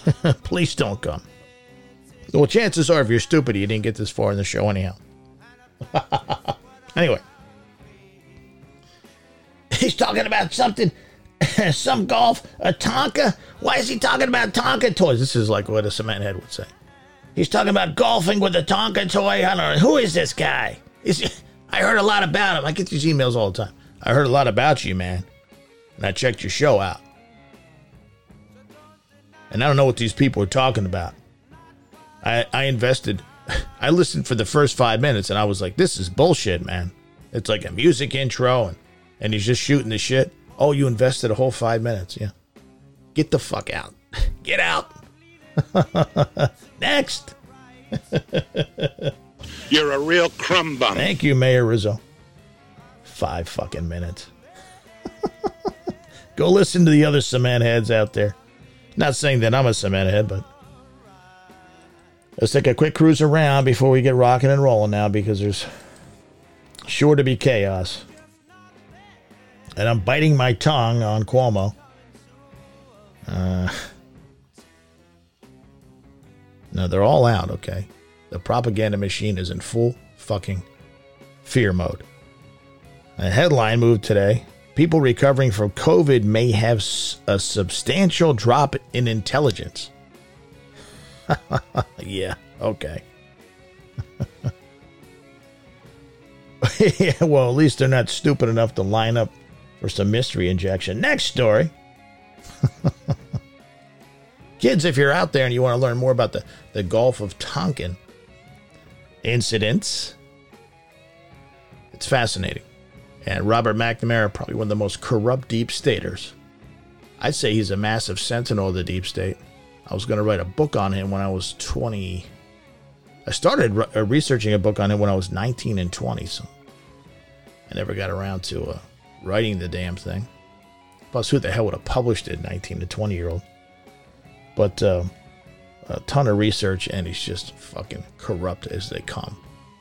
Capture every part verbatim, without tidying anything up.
Please don't come. Well, chances are, if you're stupid, you didn't get this far in the show anyhow. Anyway. He's talking about something, some golf, a Tonka. Why is he talking about Tonka toys? This is like what a cement head would say. He's talking about golfing with a Tonka toy. I don't know. Who is this guy? Is, I heard a lot about him. I get these emails all the time. I heard a lot about you, man. And I checked your show out. And I don't know what these people are talking about. I, I invested, I listened for the first five minutes and I was like, this is bullshit, man. It's like a music intro and, and he's just shooting the shit. Oh, you invested a whole five minutes. Yeah. Get the fuck out. Get out. Next. You're a real crumb bum. Thank you, Mayor Rizzo. Five fucking minutes. Go listen to the other cement heads out there. Not saying that I'm a cement head, but let's take a quick cruise around before we get rocking and rolling now, because there's sure to be chaos. And I'm biting my tongue on Cuomo. Uh, no, they're all out, okay? The propaganda machine is in full fucking fear mode. A headline moved today. People recovering from COVID may have a substantial drop in intelligence. Yeah, okay. Yeah, well, at least they're not stupid enough to line up for some mystery injection. Next story. Kids, if you're out there and you want to learn more about the, the Gulf of Tonkin incidents, it's fascinating. And Robert McNamara, probably one of the most corrupt deep staters. I'd say he's a massive sentinel of the deep state. I was going to write a book on him when I was twenty. I started re- researching a book on him when I was nineteen and twenty, so I never got around to uh, writing the damn thing. Plus, who the hell would have published it, nineteen to twenty-year-old? But uh, a ton of research, and he's just fucking corrupt as they come.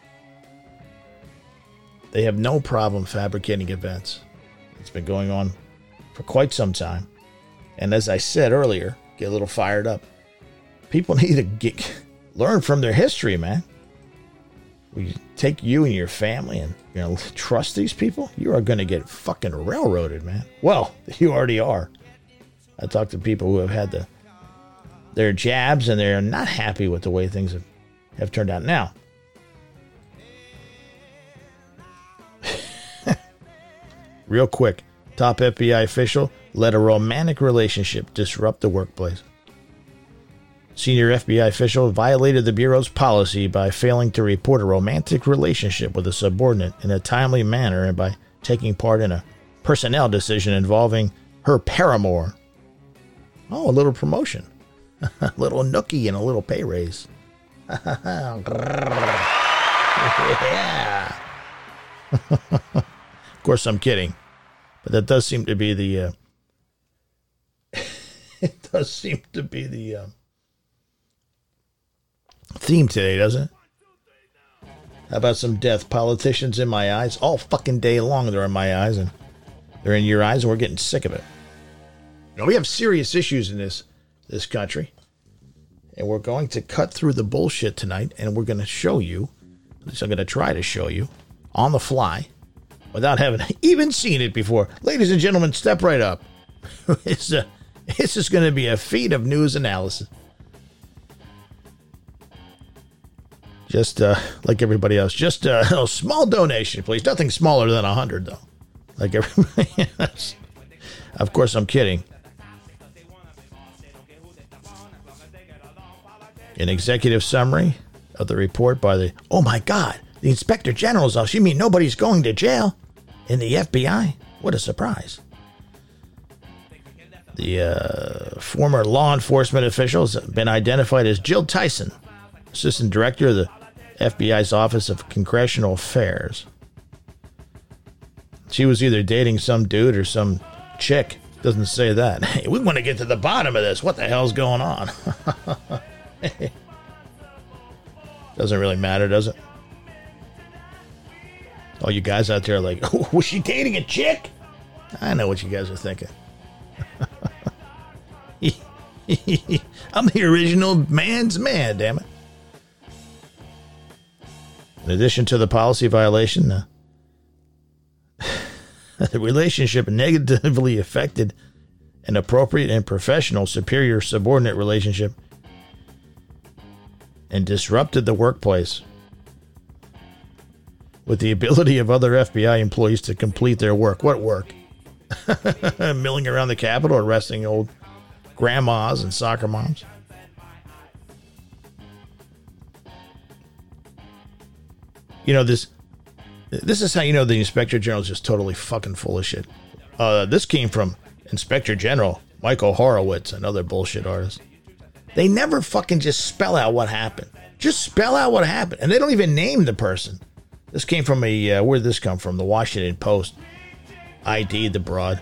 They have no problem fabricating events. It's been going on for quite some time. And as I said earlier, get a little fired up. People need to get, learn from their history, man. We take you and your family and, you know, trust these people. You are going to get fucking railroaded, man. Well, you already are. I talked to people who have had the their jabs and they're not happy with the way things have, have turned out. Now, real quick, top F B I official let a romantic relationship disrupt the workplace. Senior F B I official violated the Bureau's policy by failing to report a romantic relationship with a subordinate in a timely manner and by taking part in a personnel decision involving her paramour. Oh, a little promotion. A little nookie and a little pay raise. Yeah. Of course, I'm kidding. But that does seem to be the... Uh, it does seem to be the... Uh, theme today, doesn't it? How about some death? Politicians in my eyes. All fucking day long they're in my eyes, and they're in your eyes, and we're getting sick of it. Now, we have serious issues in this this country, and we're going to cut through the bullshit tonight, and we're going to show you, at least I'm going to try to show you, on the fly, without having even seen it before. Ladies and gentlemen, step right up. It's a, this is going to be a feat of news analysis. Just uh, like everybody else. Just uh, a small donation, please. Nothing smaller than a hundred, though. Like everybody else. Of course, I'm kidding. An executive summary of the report by the... Oh, my God. The Inspector General's office. You mean nobody's going to jail in the F B I? What a surprise. The uh, former law enforcement official has been identified as Jill Tyson, Assistant Director of the F B I's Office of Congressional Affairs. She was either dating some dude or some chick. Doesn't say that. Hey, we want to get to the bottom of this. What the hell's going on? Doesn't really matter, does it? All you guys out there are like, oh, was she dating a chick? I know what you guys are thinking. I'm the original man's man, damn it. In addition to the policy violation, uh, the relationship negatively affected an appropriate and professional superior-subordinate relationship and disrupted the workplace with the ability of other F B I employees to complete their work. What work? Milling around the Capitol, arresting old grandmas and soccer moms. You know, this this is how you know the Inspector General is just totally fucking full of shit. Uh, this came from Inspector General Michael Horowitz, another bullshit artist. They never fucking just spell out what happened. Just spell out what happened. And they don't even name the person. This came from a, uh, where did this come from? The Washington Post. I D the broad.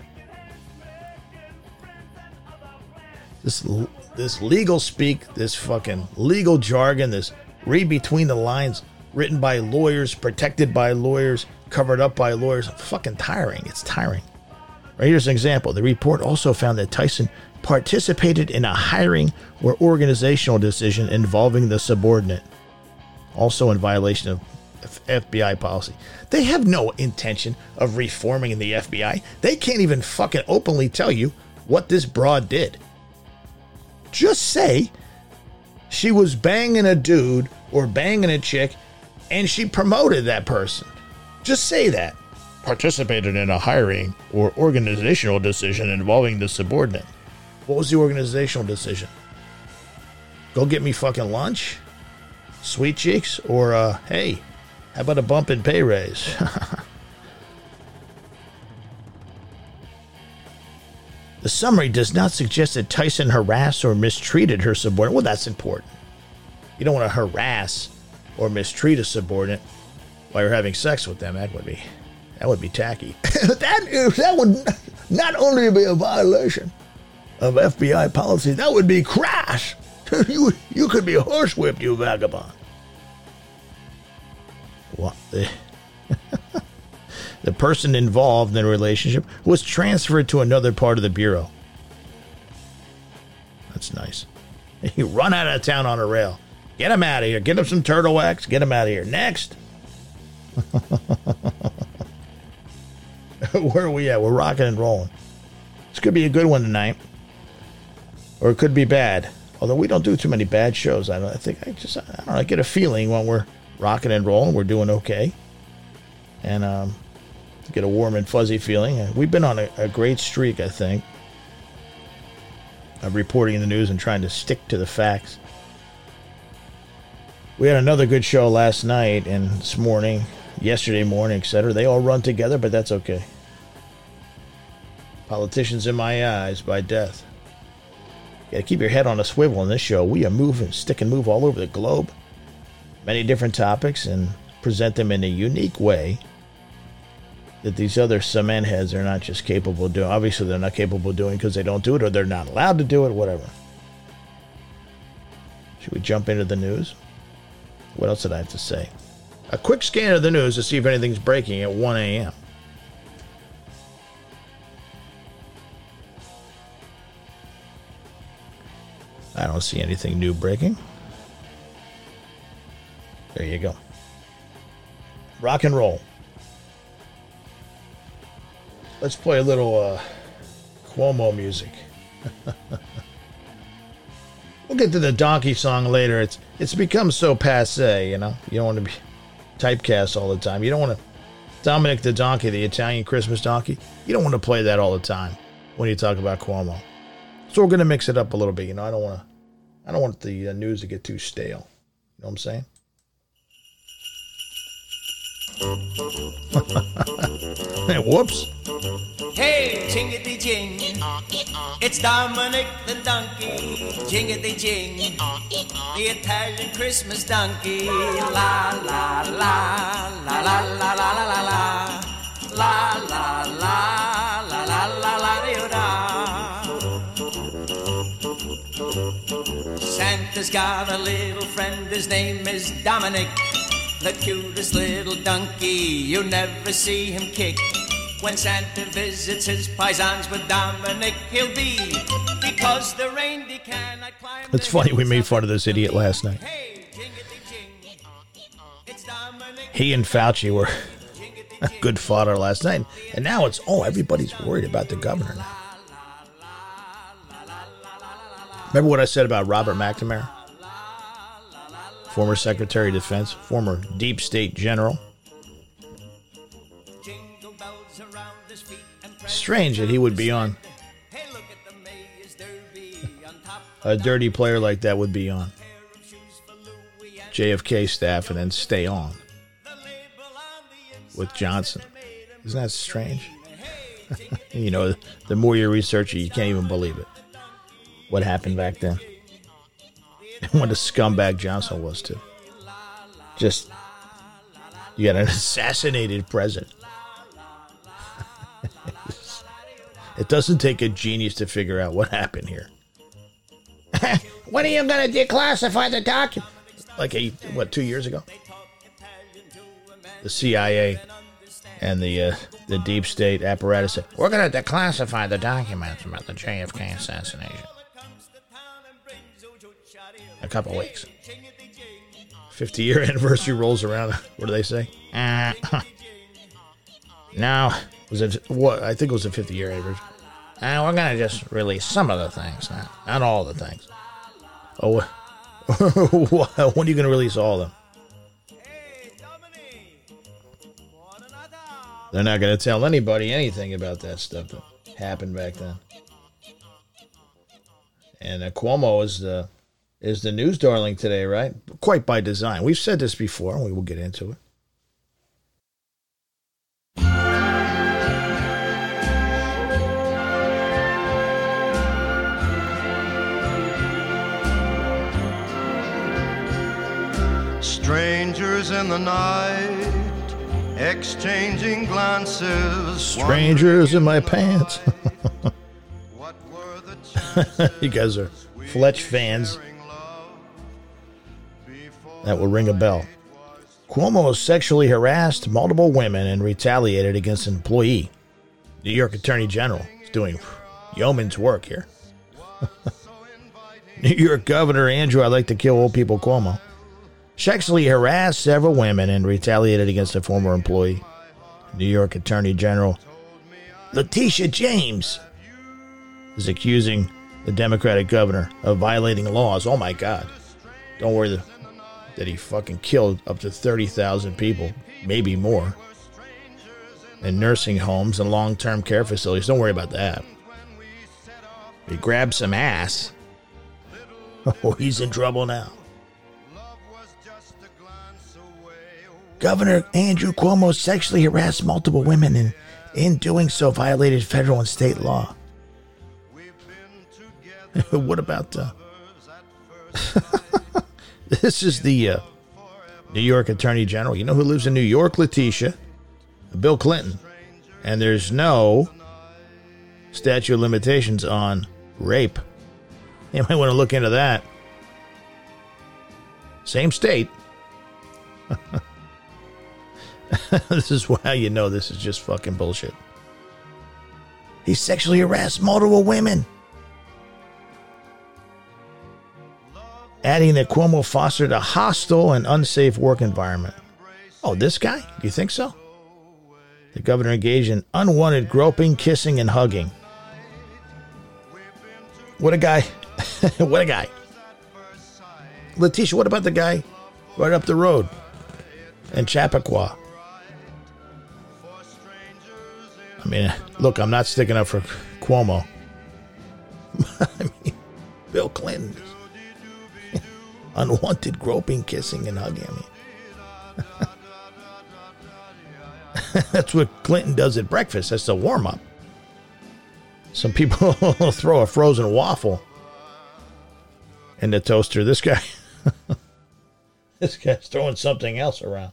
This, this legal speak, this fucking legal jargon, this read between the lines, written by lawyers, protected by lawyers, covered up by lawyers. Fucking tiring. It's tiring. Right, here's an example. The report also found that Tyson participated in a hiring or organizational decision involving the subordinate, also in violation of F B I policy. They have no intention of reforming the F B I. They can't even fucking openly tell you what this broad did. Just say she was banging a dude or banging a chick and she promoted that person. Just say that. Participated in a hiring or organizational decision involving the subordinate. What was the organizational decision? Go get me fucking lunch? Sweet cheeks? Or, uh, hey, how about a bump in pay raise? The summary does not suggest that Tyson harassed or mistreated her subordinate. Well, that's important. You don't want to harass or mistreat a subordinate while you're having sex with them. That would be... That would be tacky. that, that would not only be a violation of F B I policy, that would be crass. you you could be horsewhipped, you vagabond. What? The, the person involved in the relationship was transferred to another part of the Bureau. That's nice. You run out of town on a rail. Get him out of here. Get him some turtle wax. Get him out of here. Next. Where are we at? We're rocking and rolling. This could be a good one tonight. Or it could be bad. Although we don't do too many bad shows. I don't I think I just I don't know, I get a feeling when we're rocking and rolling, we're doing okay. And um get a warm and fuzzy feeling. We've been on a, a great streak, I think, of reporting the news and trying to stick to the facts. We had another good show last night and this morning, yesterday morning, et cetera. They all run together, but that's okay. Politicians in my eyes by death. You gotta keep your head on a swivel in this show. We are moving, stick and move all over the globe. Many different topics and present them in a unique way that these other cement heads are not just capable of doing. Obviously, they're not capable of doing because they don't do it or they're not allowed to do it, whatever. Should we jump into the news? What else did I have to say? A quick scan of the news to see if anything's breaking at one a.m. I don't see anything new breaking. There you go. Rock and roll. Let's play a little uh, Cuomo music. We'll get to the donkey song later. It's it's become so passé, you know. You don't want to be typecast all the time. You don't want to... Dominic the donkey, the Italian Christmas donkey, you don't want to play that all the time when you talk about Cuomo. So we're going to mix it up a little bit, you know. I don't want to... I don't want the uh, news to get too stale. You know what I'm saying? Hey, whoops. Hey, jingity jing. It's Dominic the donkey. Jingity jing. The Italian Christmas donkey. La la la la la la la la la la. La la la la la la la la. Santa's got a little friend, his name is Dominic. The cutest little donkey, you never see him kick. When Santa visits his paisans with Dominic, he'll be because the reindeer cannot climb. It's funny, we made fun of this idiot last night. He and Fauci were a good fodder last night, and now it's, oh, everybody's worried about the governor now. Remember what I said about Robert McNamara? Former Secretary of Defense, former deep state general. Strange that he would be on. A dirty player like that would be on J F K staff and then stay on with Johnson. Isn't that strange? You know, the more you research it, you can't even believe it. What happened back then. And what a scumbag Johnson was, too. Just, you got an assassinated president. It doesn't take a genius to figure out what happened here. When are you going to declassify the document? Like, a, what, two years ago? The C I A and the uh, the deep state apparatus said, we're going to declassify the documents about the J F K assassination. A couple weeks. fifty-year anniversary rolls around. What do they say? Uh, no. Was it, what, I think it was a fifty-year anniversary. Uh, we're going to just release some of the things, not, not all the things. Oh, when are you going to release all of them? They're not going to tell anybody anything about that stuff that happened back then. And uh, Cuomo is the, is the news darling today, right? Quite by design. We've said this before, and we will get into it. Strangers in the night, exchanging glances. Strangers in my pants. You guys are Fletch fans. That will ring a bell. Cuomo has sexually harassed multiple women and retaliated against an employee. New York Attorney General is doing yeoman's work here. New York Governor Andrew, I like to kill old people, Cuomo, sexually harassed several women and retaliated against a former employee. New York Attorney General Letitia James is accusing the Democratic governor of violating laws. Oh, my God. Don't worry that he fucking killed up to thirty thousand people, maybe more, in nursing homes and long-term care facilities. Don't worry about that. He grabbed some ass. Oh, he's in trouble now. Governor Andrew Cuomo sexually harassed multiple women and, in doing so, violated federal and state law. What about... Uh, this is the uh, New York Attorney General. You know who lives in New York, Letitia? Bill Clinton. And there's no statute of limitations on rape. You might want to look into that. Same state. This is how you know this is just fucking bullshit. He sexually harassed multiple women, adding that Cuomo fostered a hostile and unsafe work environment. Oh, this guy? Do you think so? The governor engaged in unwanted groping, kissing, and hugging. What a guy. What a guy. Letitia, what about the guy right up the road in Chappaqua? I mean, look, I'm not sticking up for Cuomo. I mean, Bill Clinton. Unwanted groping, kissing, and hugging. I mean, that's what Clinton does at breakfast. That's the warm-up. Some people throw a frozen waffle in the toaster. This guy, this guy's throwing something else around.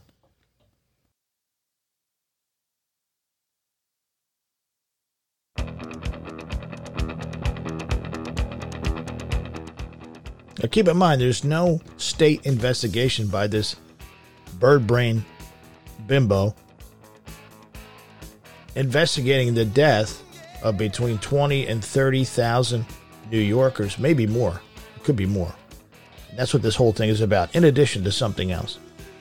Now keep in mind, there's no state investigation by this bird brain bimbo investigating the death of between twenty and thirty thousand New Yorkers, maybe more. It could be more. And that's what this whole thing is about, in addition to something else.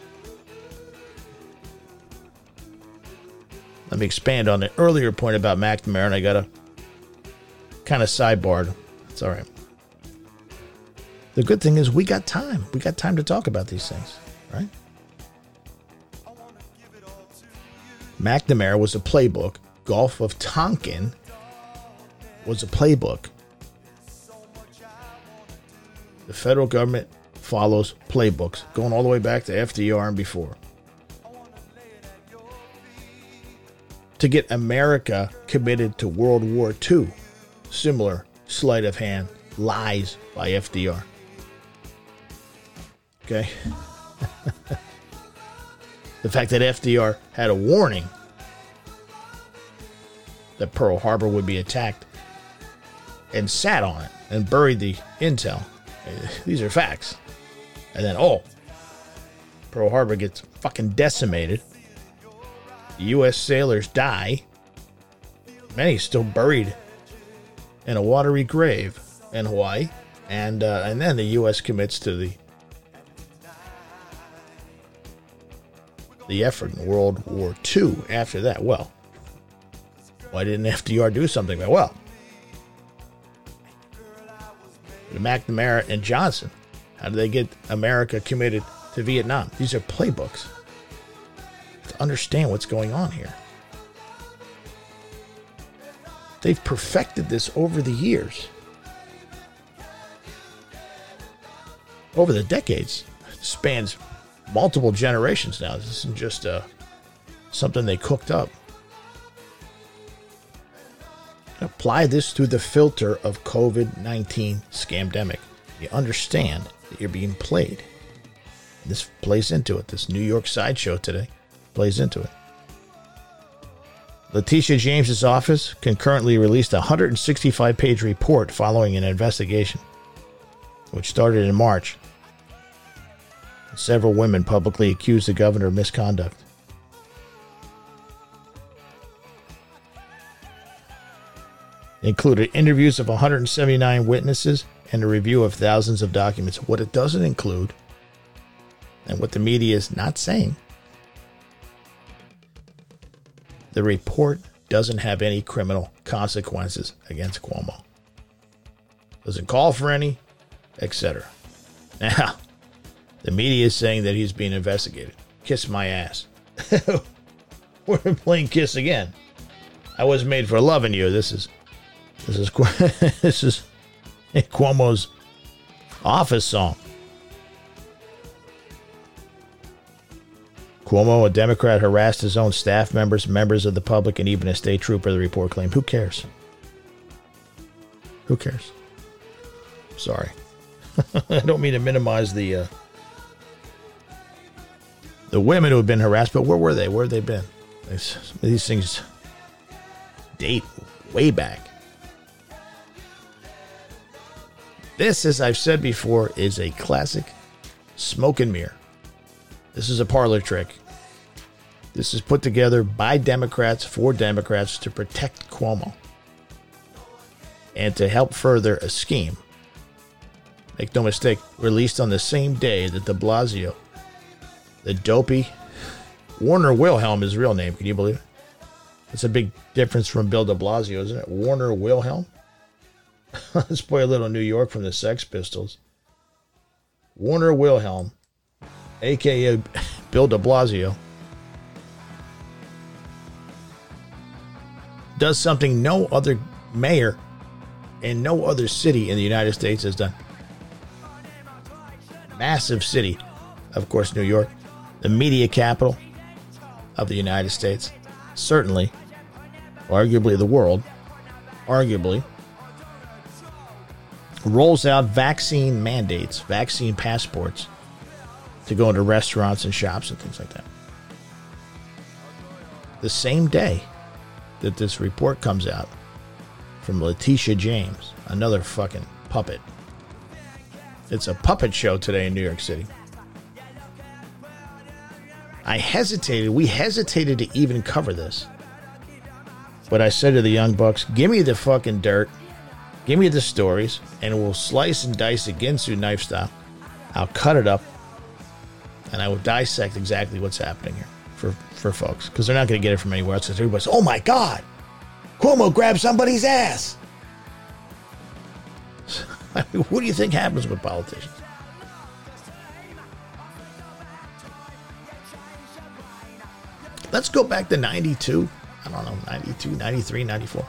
Let me expand on the earlier point about McNamara, and I got to kind of sidebarred. It's all right. The good thing is we got time. We got time to talk about these things, right? McNamara was a playbook. Gulf of Tonkin was a playbook. The federal government follows playbooks, going all the way back to F D R and before. To get America committed to World War Two. Similar sleight of hand lies by F D R. Okay? The fact that F D R had a warning that Pearl Harbor would be attacked and sat on it and buried the intel. These are facts. And then, oh, Pearl Harbor gets fucking decimated. U S sailors die. Many still buried in a watery grave in Hawaii. And uh, and then the U S commits to the the effort in World War Two after that. Well, why didn't F D R do something about it? Well, McNamara and Johnson, how did they get America committed to Vietnam? These are playbooks. To understand what's going on here. They've perfected this over the years. Over the decades. It spans multiple generations now. This isn't just uh, something they cooked up. Apply this through the filter of COVID nineteen scamdemic. You understand that you're being played. This plays into it. This New York sideshow today plays into it. Letitia James's office concurrently released a one hundred sixty-five page report following an investigation, which started in March. Several women publicly accused the governor of misconduct. It included interviews of one hundred seventy-nine witnesses and a review of thousands of documents. What it doesn't include, and what the media is not saying, the report doesn't have any criminal consequences against Cuomo. Doesn't call for any, et cetera. Now, the media is saying that he's being investigated. Kiss my ass. We're playing Kiss again. I was made for loving you. This is this is this is Cuomo's office song. Cuomo, a Democrat, harassed his own staff members, members of the public, and even a state trooper, the report claimed. Who cares? Who cares? Sorry. I don't mean to minimize the uh, the women who have been harassed, but where were they? Where have they been? These, these things date way back. This, as I've said before, is a classic smoke and mirror. This is a parlor trick. This is put together by Democrats for Democrats to protect Cuomo and to help further a scheme. Make no mistake, released on the same day that de Blasio, the dopey Warner Wilhelm, his real name, can you believe it? That's a big difference from Bill de Blasio, isn't it? Warner Wilhelm? Let's play a little New York from the Sex Pistols. Warner Wilhelm, a k a. Bill de Blasio, does something no other mayor in no other city in the United States has done. Massive city, of course, New York, the media capital of the United States, certainly, arguably the world, arguably, rolls out vaccine mandates, vaccine passports to go into restaurants and shops and things like that. The same day that this report comes out from Letitia James, another fucking puppet. It's a puppet show today in New York City. I hesitated, we hesitated to even cover this what I said to the Young Bucks, give me the fucking dirt, give me the stories, and we'll slice and dice it Ginsu knife style. I'll cut it up, and I will dissect exactly what's happening here for, for folks, because they're not going to get it from anywhere else, because everybody's, oh my God, Cuomo grabbed somebody's ass. I mean, what do you think happens with politicians? Let's go back to ninety-two. I don't know, ninety-two, ninety-three, ninety-four.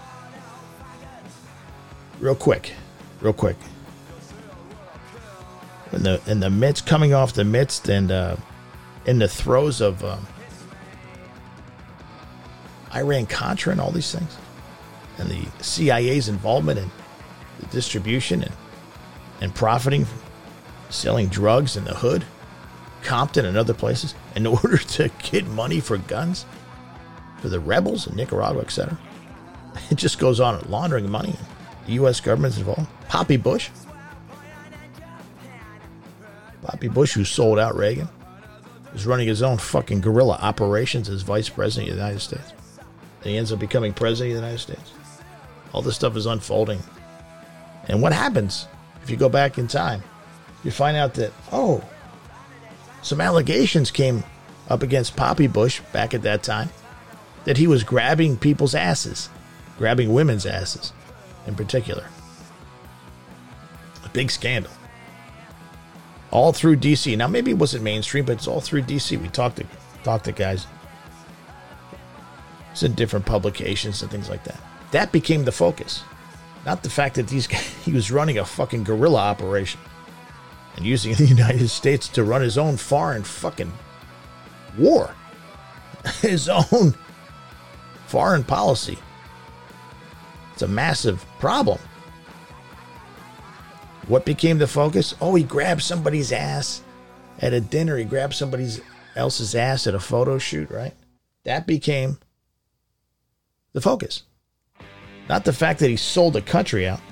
Real quick, real quick. In the in the midst, coming off the midst and uh, in the throes of um, Iran-Contra and all these things, and the C I A's involvement in the distribution and, and profiting from selling drugs in the hood, Compton and other places, in order to get money for guns for the rebels in Nicaragua, et cetera. It just goes on, laundering money. The U S government's involved. Poppy Bush. Poppy Bush, who sold out Reagan, is running his own fucking guerrilla operations as vice president of the United States. And he ends up becoming president of the United States. All this stuff is unfolding. And what happens if you go back in time? You find out that, oh, some allegations came up against Poppy Bush back at that time that he was grabbing people's asses, grabbing women's asses in particular. A big scandal. All through D C. Now, maybe it wasn't mainstream, but it's all through D C. We talked to, talked to guys. It's in different publications and things like that. That became the focus. Not the fact that these guys, he was running a fucking guerrilla operation and using the United States to run his own foreign fucking war. His own foreign policy. It's a massive problem. What became the focus? Oh, he grabbed somebody's ass at a dinner. He grabbed somebody else's ass at a photo shoot, right? That became the focus. Not the fact that he sold the country out.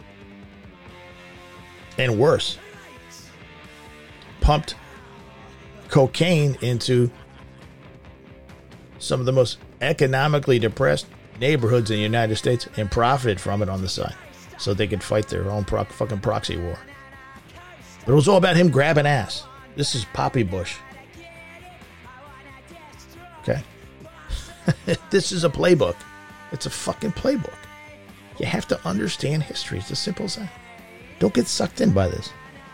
And worse, pumped cocaine into some of the most economically depressed neighborhoods in the United States and profited from it on the side so they could fight their own pro- fucking proxy war. But it was all about him grabbing ass. This is Poppy Bush. Okay? This is a playbook. It's a fucking playbook. You have to understand history. It's as simple as that. Don't get sucked in by this.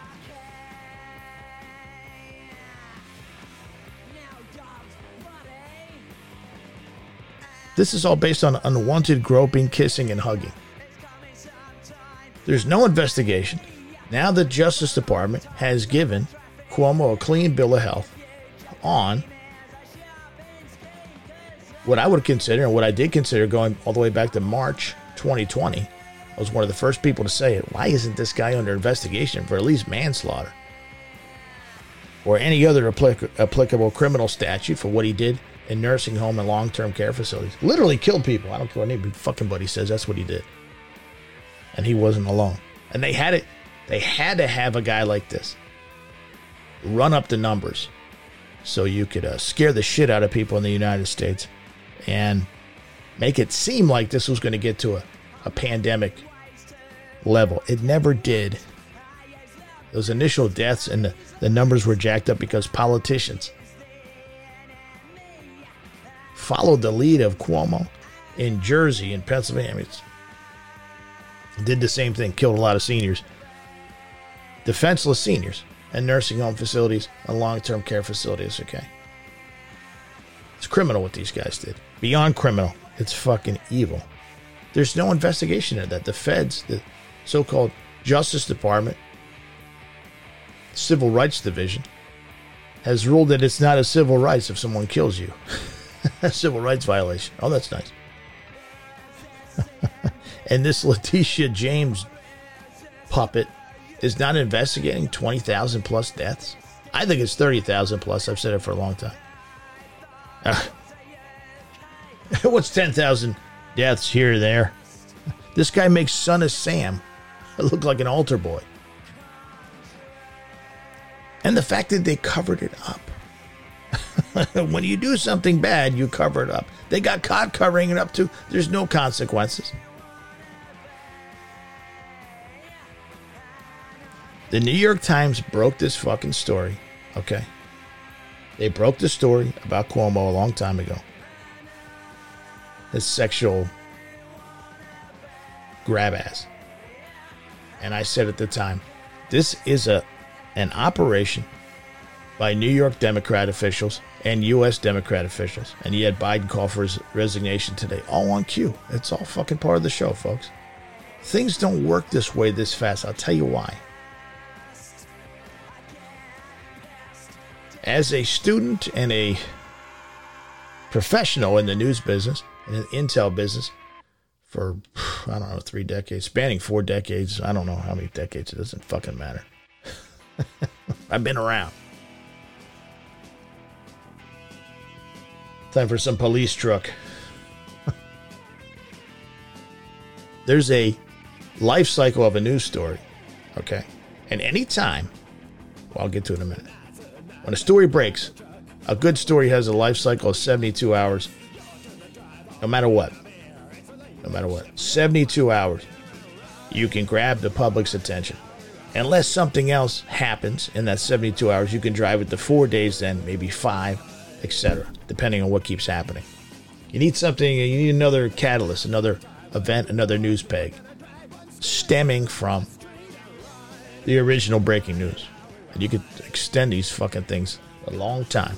This is all based on unwanted groping, kissing, and hugging. There's no investigation. Now the Justice Department has given Cuomo a clean bill of health on what I would consider, and what I did consider going all the way back to March twenty twenty. I was one of the first people to say it. Why isn't this guy under investigation for at least manslaughter? Or any other applic- applicable criminal statute for what he did in nursing home and long-term care facilities. Literally killed people. I don't care what any fucking buddy says. That's what he did. And he wasn't alone. And they had it. They had to have a guy like this run up the numbers so you could uh, scare the shit out of people in the United States and make it seem like this was going to get to a, a pandemic level. It never did. Those initial deaths and the, the numbers were jacked up because politicians followed the lead of Cuomo in Jersey and Pennsylvania. I mean, it's, did the same thing, killed a lot of seniors, defenseless seniors, and nursing home facilities and long-term care facilities, okay? It's criminal what these guys did. Beyond criminal, it's fucking evil. There's no investigation into that. The feds, the so-called Justice Department, Civil Rights Division, has ruled that it's not a civil rights if someone kills you. A civil rights violation. Oh, that's nice. And this Letitia James puppet is not investigating twenty thousand plus deaths. I think it's thirty thousand plus. I've said it for a long time. Uh, what's ten thousand deaths here or there? This guy makes Son of Sam look like an altar boy. And the fact that they covered it up. When you do something bad, you cover it up. They got caught covering it up too. There's no consequences. The New York Times broke this fucking story, okay? They broke the story about Cuomo a long time ago. His sexual grab ass. And I said at the time, this is a an operation by New York Democrat officials and U S Democrat officials. And you had Biden call for his resignation today. All on cue. It's all fucking part of the show, folks. Things don't work this way this fast. I'll tell you why. As a student and a professional in the news business, in the intel business, for, I don't know, three decades, spanning four decades. I don't know how many decades. It doesn't fucking matter. I've been around. Time for some police truck. There's a life cycle of a news story, okay? And anytime, well, I'll get to it in a minute. When a story breaks, a good story has a life cycle of seventy-two hours, no matter what. No matter what. seventy-two hours, you can grab the public's attention. Unless something else happens in that seventy-two hours, you can drive it to four days then, maybe five, et cetera, depending on what keeps happening. You need something, you need another catalyst, another event, another news peg, stemming from the original breaking news. And you could extend these fucking things a long time.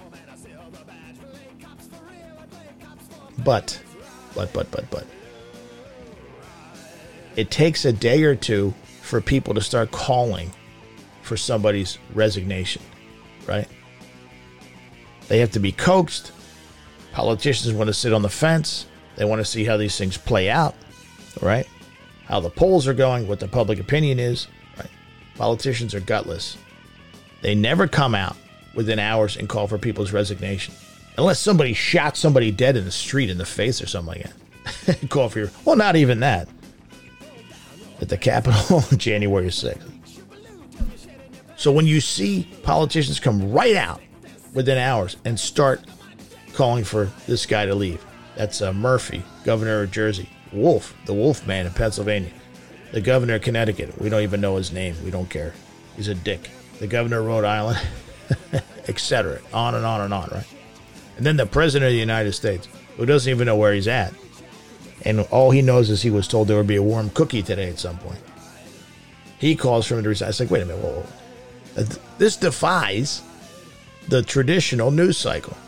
But, but, but, but, but. It takes a day or two for people to start calling for somebody's resignation, right? They have to be coaxed. Politicians want to sit on the fence. They want to see how these things play out, right? How the polls are going, what the public opinion is, right? Politicians are gutless. They never come out within hours and call for people's resignation. Unless somebody shot somebody dead in the street in the face or something like that. Call for your... Well, not even that. At the Capitol on January sixth. So when you see politicians come right out within hours and start calling for this guy to leave. That's uh, Murphy, governor of Jersey. Wolf, the Wolf man in Pennsylvania. The governor of Connecticut. We don't even know his name. We don't care. He's a dick. The governor of Rhode Island, et cetera. On and on and on, right? And then the president of the United States, who doesn't even know where he's at. And all he knows is he was told there would be a warm cookie today at some point. He calls for him to resign. It's like, wait a minute, whoa, whoa. This defies the traditional news cycle.